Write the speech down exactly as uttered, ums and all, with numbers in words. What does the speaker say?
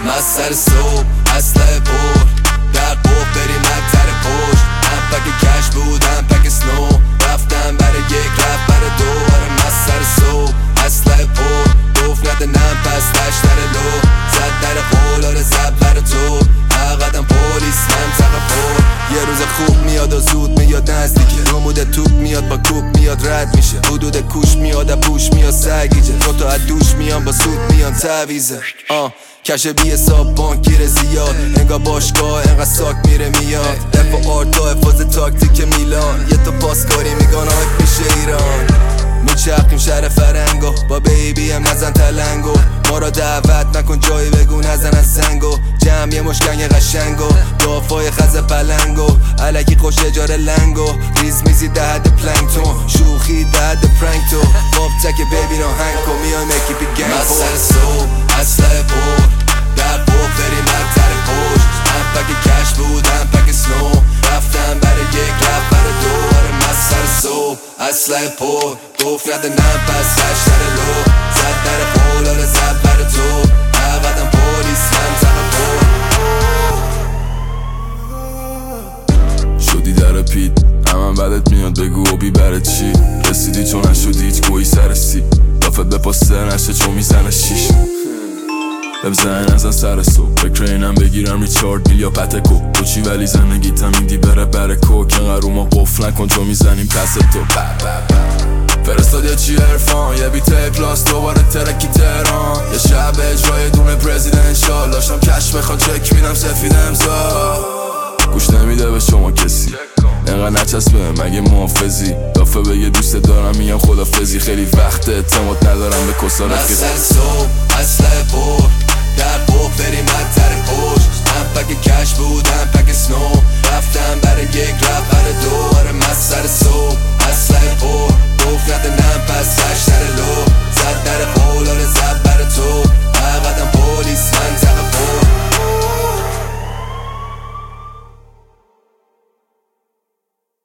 من سر صبح اسلحه پر در قوق بریم نتر پشت هم پک کش بود هم پک سنو رفتم برای یک رفت برای دو آره من سر صبح اسلحه پر گفت نده نم پس تشتر لو زد در قول آره زد برای تو عقدم پولیس هم تقه پر یه روز خوب میاد و زود میاد نزدیکه رمود توپ میاد با کوپ میاد رد میشه حدود کوش میاد و بوش میاد سگیجه دوتا از دوش میان با سود میان تعویزه آه کش بی حساب بانک گیره زیاد انگا باشگاه انقدر ساک میره میاد دفع آرتا حفاظ تاکتیک میلان یه تو پاسکاری میگان آک میشه ایران میچرخیم شهر فرنگو با بیبی هم نزن تلنگو ما را دعوت نکن جایی بگو نزن از سنگو جمع یه مشکنگ قشنگو دافای خز پلنگو علکی خوش اجاره لنگو ریز میزی دهد پلنگتون شوخی دهد پرنگتو باب تک بیبی رو هنگ کن میای مکی پی گنگ من سر صبح اسلحه پر در قوق بریم نتر پشت هم پک کش بود هم پک سنو رفتم برای یک رفت برای دو آره من سر صبح اسلحه پر گفت نده نم پس هشتر لو زد در قول آره زد برای تو عقدم پولیس هم تقه پر شدی در پیت همم بدت میاد بگو و بی برای چی رسیدی چون نشدی هیچ گویی سرسی دافت به پاسه نشه چون میزنه شیش بزن ازن سر صبح فکر اینم بگیرم ریچارد بیل یا پتکو تو چی ولی زندگیتم ایندی بره بره کوک انقدر رو ما قفل نکن چون میزنیم پس تو فرستاد یه چی عرفان یه بیت کلاس دوباره ترکی تهران یه شب اجرای دونه پرزیدنشال داشتم کش بخوان چک میدم سفید امضا گوش نمیده به شما کسی انقدر نچسبه مگه محافظی دافه بگه دوست دارم میگم خدافزی خیلی وقت اعتماد ندارم به کسا رفیق من سر صبح اسلحه پر در قوق بریم نتر